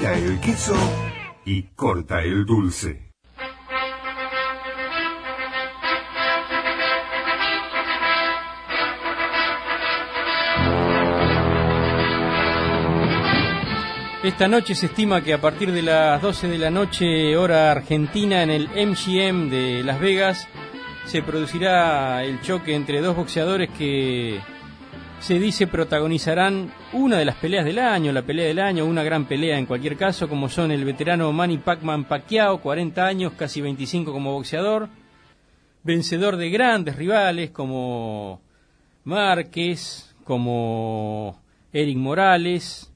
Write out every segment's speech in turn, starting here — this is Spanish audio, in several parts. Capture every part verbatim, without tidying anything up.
pica el queso y corta el dulce. Esta noche se estima que a partir de las doce de la noche, hora argentina, en el M G M de Las Vegas, se producirá el choque entre dos boxeadores que se dice protagonizarán una de las peleas del año, la pelea del año, una gran pelea en cualquier caso, como son el veterano Manny Pacman Pacquiao, cuarenta años, casi veinticinco como boxeador, vencedor de grandes rivales como Márquez, como Eric Morales,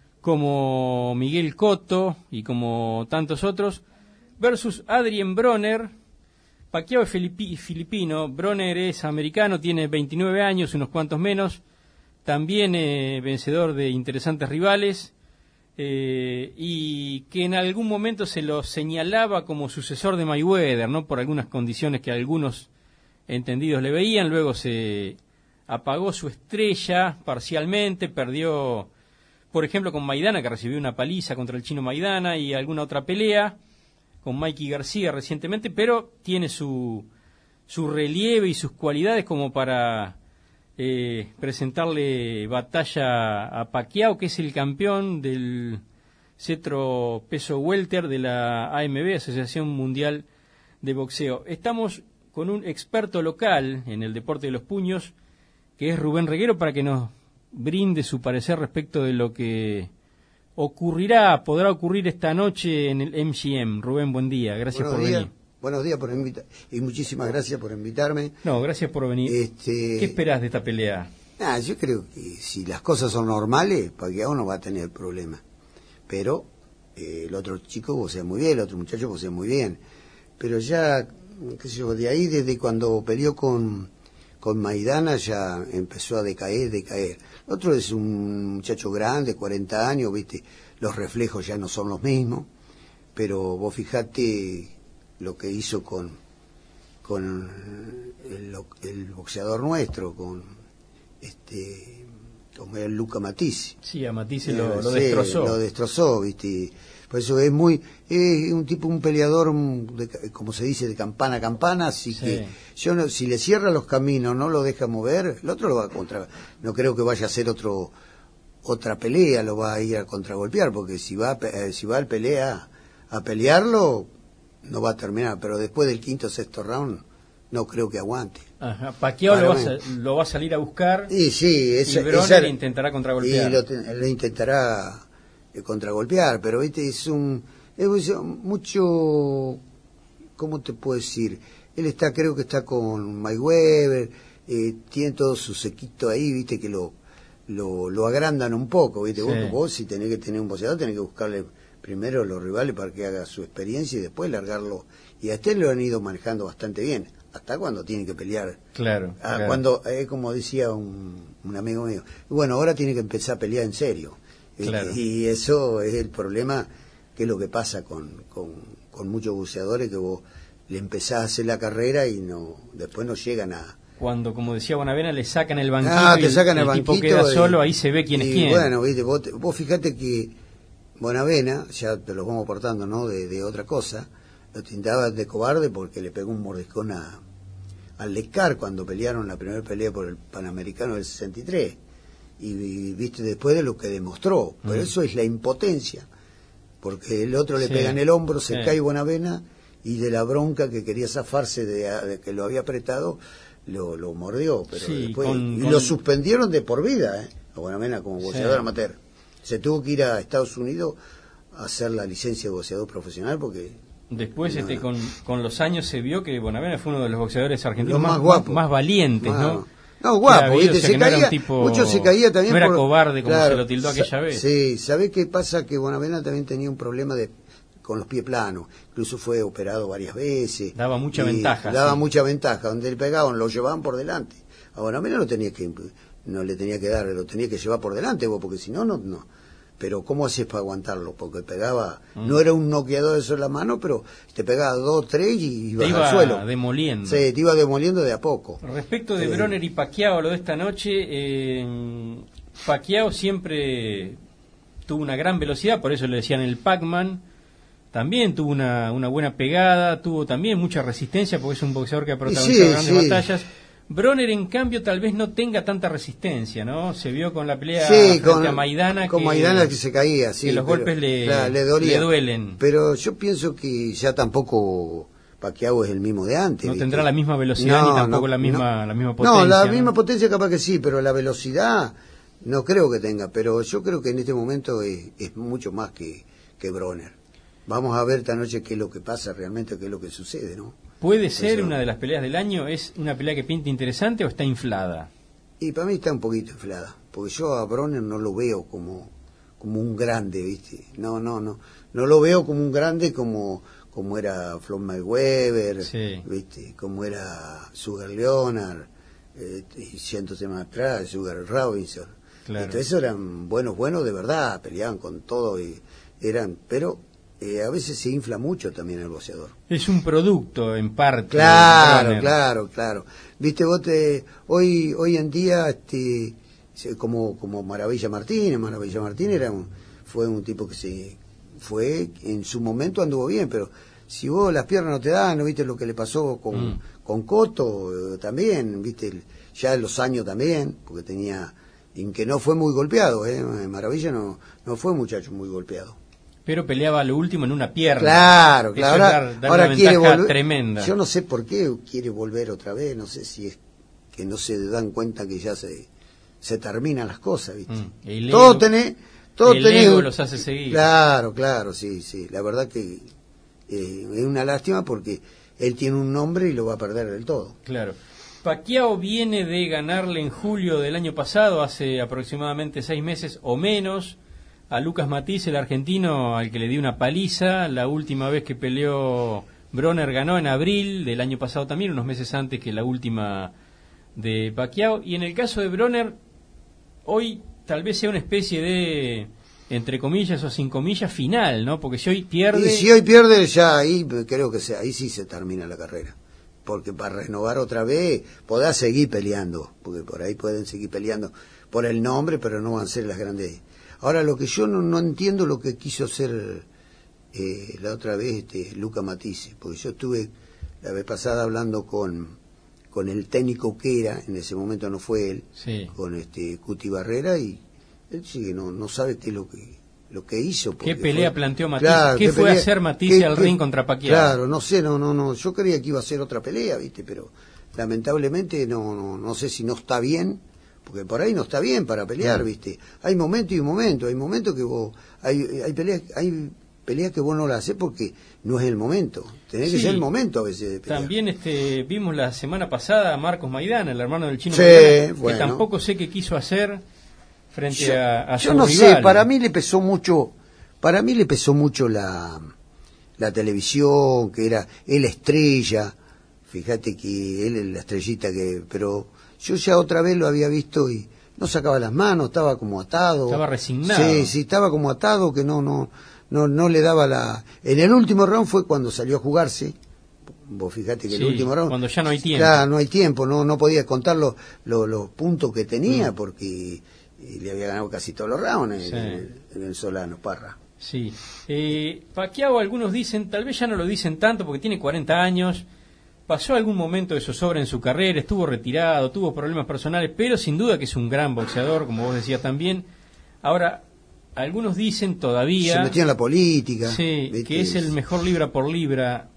como Miguel Cotto y como tantos otros, versus Adrien Broner. Pacquiao es filipi- filipino, Broner es americano, tiene veintinueve años, unos cuantos menos, también eh, vencedor de interesantes rivales, eh, y que en algún momento se lo señalaba como sucesor de Mayweather, ¿no? Por algunas condiciones que algunos entendidos le veían. Luego se apagó su estrella parcialmente, perdió, por ejemplo, con Maidana, que recibió una paliza contra el chino Maidana, y alguna otra pelea con Mikey García recientemente, pero tiene su, su relieve y sus cualidades como para eh, presentarle batalla a Pacquiao, que es el campeón del cetro peso welter de la A M B, Asociación Mundial de Boxeo. Estamos con un experto local en el deporte de los puños, que es Rubén Reguero, para que nos brinde su parecer respecto de lo que ocurrirá, podrá ocurrir esta noche en el M G M. Rubén, buen día, gracias Buenos por días. venir. Buenos días por invitar y muchísimas gracias por invitarme. No, gracias por venir. Este, ¿Qué esperás de esta pelea? Nah, yo creo que si las cosas son normales, Pacquiao no va a tener problema. Pero eh, el otro chico vocea muy bien, el otro muchacho vocea muy bien. Pero ya, qué sé yo, de ahí desde cuando peleó con, con Maidana ya empezó a decaer, decaer. El otro es un muchacho grande, cuarenta años, viste, los reflejos ya no son los mismos. Pero vos fijate lo que hizo con, con el, el boxeador nuestro, con este como el Luca Matisse. Sí, a Matisse lo, lo sí, destrozó. Lo destrozó, viste. Por eso es muy, es un tipo, un peleador, de, como se dice, de campana a campana, así sí. que yo no, si le cierra los caminos, no lo deja mover, el otro lo va a contra, no creo que vaya a hacer otro otra pelea, lo va a ir a contragolpear, porque si va eh, si va al pelea a pelearlo, no va a terminar, pero después del quinto o sexto round no creo que aguante. Ajá. Pacquiao lo va, a, lo va a salir a buscar, y, sí, esa, y Broner esa, le intentará contragolpear. Y lo, lo intentará eh, contragolpear, pero viste, es un es mucho, ¿cómo te puedo decir? Él está, creo que está con Mayweather, eh, tiene todo su sequito ahí, viste, que lo lo, lo agrandan un poco, viste. Sí. Vos, vos si tenés que tener un boxeador, tenés que buscarle primero los rivales para que haga su experiencia y después largarlo. Y a este lo han ido manejando bastante bien, hasta cuando tiene que pelear. Claro. Ah, claro. Cuando, eh, como decía un, un amigo mío, bueno, ahora tiene que empezar a pelear en serio. Claro. Eh, y eso es el problema, que es lo que pasa con, con, con muchos buceadores, que vos le empezás a hacer la carrera y no después no llegan a... Cuando, como decía Bonavena, le sacan el banquito, ah, te y sacan el, el, el banquito tipo queda y, solo, ahí se ve quién y es quién. Bueno, viste, vos, vos fíjate que Bonavena, ya te los vamos aportando, ¿no?, de, de otra cosa, lo tintaba de cobarde porque le pegó un mordiscón a, al Lescar cuando pelearon la primera pelea por el Panamericano del sesenta y tres. Y, y viste, después de lo que demostró. Pero mm. eso es la impotencia. Porque el otro le sí. pega en el hombro, se sí. cae Bonavena, y de la bronca que quería zafarse de, de que lo había apretado, lo, lo mordió. Pero sí, después, con, y con... lo suspendieron de por vida, ¿eh? A Bonavena como boxeador sí. amateur. Se tuvo que ir a Estados Unidos a hacer la licencia de boxeador profesional porque... Después, no, este, con, con los años se vio que Bonavena fue uno de los boxeadores argentinos más, más, guapos. más, más valientes, más, ¿no? No, guapo, habido, ¿viste? O sea, se que caía, no era un tipo, mucho se caía también no era por, cobarde como claro, se lo tildó aquella vez. Sí, ¿sabés qué pasa? Que Bonavena también tenía un problema de con los pies planos, incluso fue operado varias veces. Daba mucha ventaja. Daba sí. mucha ventaja, donde le pegaban, lo llevaban por delante. A Bonavena no tenía que, no le tenía que dar, lo tenía que llevar por delante vos, porque si no, no, no. Pero ¿cómo haces para aguantarlo? Porque pegaba, mm. no era un noqueador de sola mano, pero te pegaba dos, tres y ibas te iba al suelo. demoliendo. Sí, te iba demoliendo de a poco. Respecto de eh, Broner y Pacquiao, lo de esta noche, eh, Pacquiao siempre tuvo una gran velocidad, por eso le decían el Pac-Man. También tuvo una, una buena pegada, tuvo también mucha resistencia, porque es un boxeador que ha protagonizado sí, grandes sí. batallas. Bronner, en cambio, tal vez no tenga tanta resistencia, ¿no? Se vio con la pelea sí, frente con, a Maidana, con que, Maidana que se caía, sí, que los pero, golpes le, claro, le, dolía. le duelen. Pero yo pienso que ya tampoco Pacquiao es el mismo de antes. No ¿viste? tendrá la misma velocidad no, ni tampoco no, la misma no. la misma potencia. No, la ¿no? misma potencia capaz que sí, pero la velocidad no creo que tenga. Pero yo creo que en este momento es, es mucho más que, que Bronner. Vamos a ver esta noche qué es lo que pasa realmente, qué es lo que sucede, ¿no? ¿Puede ser Eso. una de las peleas del año? ¿Es una pelea que pinta interesante o está inflada? Y para mí está un poquito inflada, porque yo a Bronner no lo veo como como un grande, ¿viste? No, no, no. No lo veo como un grande como como era Floyd Mayweather, sí. ¿viste? Como era Sugar Leonard, eh, y cientos de más atrás, Sugar Robinson. Claro. Entonces eran buenos, buenos de verdad, peleaban con todo y eran, pero eh, a veces se infla mucho también el boxeador. Es un producto en parte. Claro, claro, claro. Viste, vos te, hoy, hoy en día, este, como, como Maravilla Martínez, Maravilla Martínez era un, fue un tipo que se, fue, en su momento anduvo bien, pero si vos las piernas no te dan, ¿no viste lo que le pasó con, mm. con Cotto? Eh, también, viste, ya en los años también, porque tenía, en que no fue muy golpeado, eh, Maravilla no, no fue un muchacho muy golpeado. Pero peleaba lo último en una pierna. Claro, claro. Eso Ahora, es dar, dar ahora una quiere volver. Tremenda. Yo no sé por qué quiere volver otra vez. No sé si es que no se dan cuenta que ya se se terminan las cosas, ¿viste? Mm, el todo ego, tenés, todo el tenés. ego los hace seguir. Claro, claro, sí, sí. La verdad que eh, es una lástima porque él tiene un nombre y lo va a perder del todo. Claro. Pacquiao viene de ganarle en julio del año pasado, hace aproximadamente seis meses o menos, a Lucas Matiz, el argentino, al que le dio una paliza. La última vez que peleó Bronner ganó en abril del año pasado también, unos meses antes que la última de Pacquiao. Y en el caso de Bronner, hoy tal vez sea una especie de, entre comillas o sin comillas, final, ¿no? Porque si hoy pierde... Y si hoy pierde, ya ahí creo que sea, ahí sí se termina la carrera. Porque para renovar otra vez, podrá seguir peleando, porque por ahí pueden seguir peleando por el nombre, pero no van a ser las grandes... Ahora, lo que yo no, no entiendo lo que quiso hacer eh, la otra vez este Luca Matisse, porque yo estuve la vez pasada hablando con con el técnico que era, en ese momento no fue él, sí. con este Cuti Barrera, y él sí que no, no sabe qué es lo que lo que hizo. ¿Qué pelea fue, planteó Matisse? claro, ¿Qué, ¿Qué fue pelea, a hacer Matisse qué, al qué, ring contra Pacquiao? Claro, no sé, no, no, no, yo creía que iba a ser otra pelea, ¿viste? Pero lamentablemente no, no, no sé si no está bien, porque por ahí no está bien para pelear, mm. ¿viste? Hay momento y momento, hay momentos que vos, hay, hay peleas, hay peleas que vos no las haces porque no es el momento, tenés sí. que ser el momento a veces de pelear. También este, vimos la semana pasada a Marcos Maidana, el hermano del chino, sí, Maidana, bueno. que tampoco sé qué quiso hacer frente yo, a, a yo su no rival. sé, para mí le pesó mucho, para mí le pesó mucho la, la televisión, que era él estrella, fíjate que él es la estrellita que, pero yo ya otra vez lo había visto y no sacaba las manos, estaba como atado. Estaba resignado. Sí, sí, estaba como atado, que no, no, no, no le daba la... En el último round fue cuando salió a jugarse. Vos fijate que sí, el último round... cuando ya no hay tiempo. Ya no hay tiempo, no, no podía contar los, los, los puntos que tenía mm. porque le había ganado casi todos los rounds sí. en, el, en el Solano, Parra. Sí. Eh, Pacquiao, algunos dicen, tal vez ya no lo dicen tanto porque tiene cuarenta años... Pasó algún momento de zozobra en su carrera, estuvo retirado, tuvo problemas personales, pero sin duda que es un gran boxeador, como vos decías también. Ahora, algunos dicen todavía... Se metió en la política. Sí, que es el mejor libra por libra.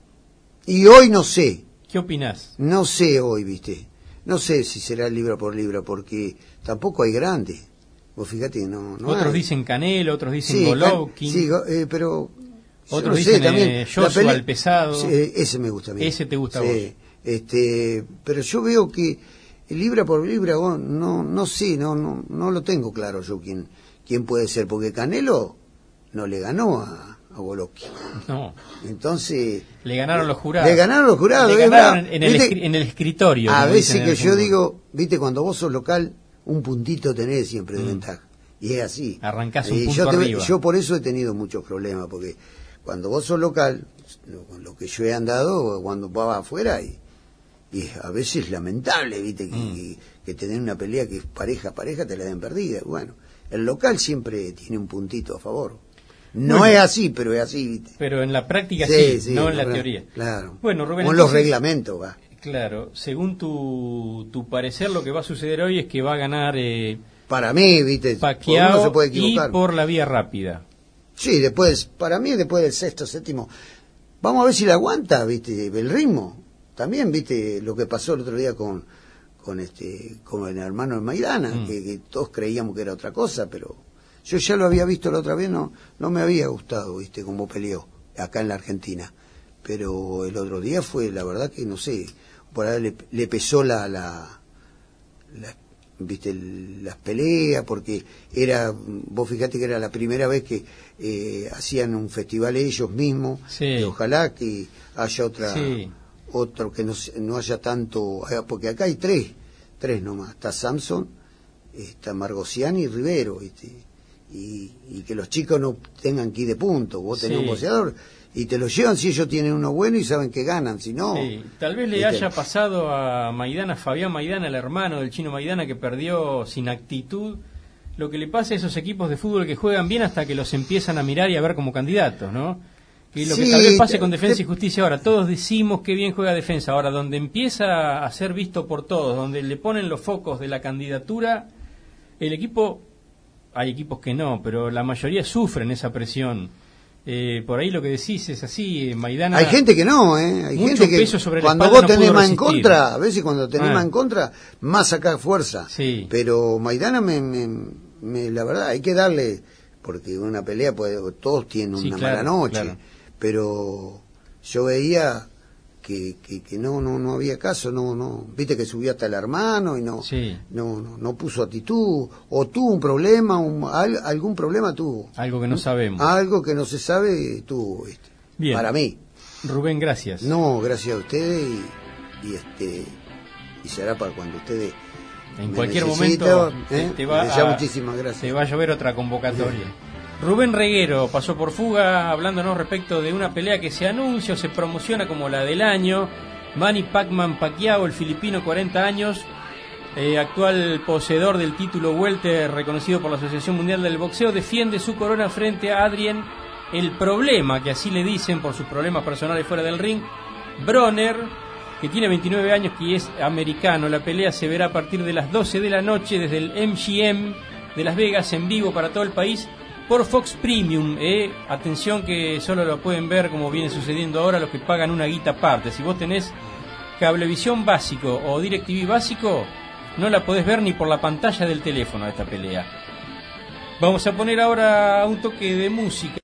Y hoy no sé. ¿Qué opinás? No sé hoy, viste. No sé si será libra por libra, porque tampoco hay grande. Vos fíjate, no, no Otros hay. dicen Canelo, otros dicen sí, Golovkin. Sí, eh, pero... Otros no dicen sé, también, eh, Joshua al pesado. Sí, ese me gusta a mí. Ese te gusta a sí, vos. Este, pero yo veo que libra por libra, vos, no, no sé, no, no, no lo tengo claro yo quién, quién puede ser, porque Canelo no le ganó a, a Golovkin. No. Entonces. Le ganaron los jurados. Le ganaron los jurados. Le ganaron es en, el escri en el escritorio. A veces que yo fútbol. digo, viste, cuando vos sos local, un puntito tenés siempre de mm. ventaja. Y es así. Arrancás un y punto yo, te, arriba. yo por eso he tenido muchos problemas, porque cuando vos sos local, lo, lo que yo he andado, cuando vas afuera, y, y a veces es lamentable, viste, que, mm. que, que te den una pelea que es pareja, pareja, te la den perdida. Bueno, el local siempre tiene un puntito a favor. No bueno, es así, pero es así, ¿viste? Pero en la práctica sí, sí, sí no en la claro, teoría. Claro. Bueno, Rubén, con entonces, los reglamentos, va. Claro, según tu, tu parecer, lo que va a suceder hoy es que va a ganar eh, Para mí, ¿viste? Pacquiao Uno se puede equivocar. Y por la vía rápida. Sí, después, para mí después del sexto, séptimo, vamos a ver si la aguanta, ¿viste? El ritmo. También, ¿viste? Lo que pasó el otro día con con este con el hermano de Maidana, mm. que, que todos creíamos que era otra cosa, pero yo ya lo había visto la otra vez, no no me había gustado, ¿viste? Cómo peleó acá en la Argentina. Pero el otro día fue, la verdad que no sé, por ahí le, le pesó la, la, la viste las peleas, porque era, vos fijate que era la primera vez que eh, hacían un festival ellos mismos, sí. Y ojalá que haya otra sí. otro que no, no haya tanto, porque acá hay tres tres nomás, está Samson, está Margociani y Rivero, ¿viste? Y, y que los chicos no tengan que ir de punto, vos tenés sí. un boxeador y te lo llevan si ellos tienen uno bueno y saben que ganan, si no... Sí. Tal vez le ¿viste? haya pasado a Maidana, Fabián Maidana, el hermano del chino Maidana, que perdió sin actitud, lo que le pasa a esos equipos de fútbol que juegan bien hasta que los empiezan a mirar y a ver como candidatos, ¿no? Y lo sí, que tal vez pase con Defensa te... y Justicia ahora, todos decimos que bien juega Defensa, ahora donde empieza a ser visto por todos, donde le ponen los focos de la candidatura, el equipo, hay equipos que no, pero la mayoría sufren esa presión. Eh, por ahí lo que decís es así, Maidana... Hay gente que no, ¿eh? Hay mucho gente que peso sobre cuando la vos no tenés más resistir. en contra, a veces cuando tenés ah. más en contra, más sacás fuerza. Sí. Pero Maidana, me, me, me, la verdad, hay que darle, porque una pelea, puede, todos tienen sí, una claro, mala noche, claro. Pero yo veía que, que, que no, no, no había caso, no, no, viste que subió hasta el hermano y no, sí. no, no, no puso actitud, o tuvo un problema, un, al, algún problema tuvo. Algo que no sabemos. Algo que no se sabe tuvo, ¿viste? Bien. Para mí. Rubén, gracias. No, gracias a ustedes y, y este y será para cuando ustedes en cualquier momento ¿eh? te, va a, muchísimas gracias. Te va a llover otra convocatoria. Bien. Rubén Reguero pasó por Fuga hablándonos respecto de una pelea que se anuncia o se promociona como la del año. Manny Pacman Pacquiao, el filipino, cuarenta años, eh, actual poseedor del título welter reconocido por la Asociación Mundial del Boxeo, defiende su corona frente a Adrien el Problema, que así le dicen por sus problemas personales fuera del ring, Broner, que tiene veintinueve años y es americano. La pelea se verá a partir de las doce de la noche desde el M G M de Las Vegas, en vivo para todo el país por Fox Premium. Eh. Atención que solo lo pueden ver, como viene sucediendo ahora, los que pagan una guita aparte. Si vos tenés Cablevisión básico o DirecTV básico, no la podés ver ni por la pantalla del teléfono a esta pelea. Vamos a poner ahora un toque de música.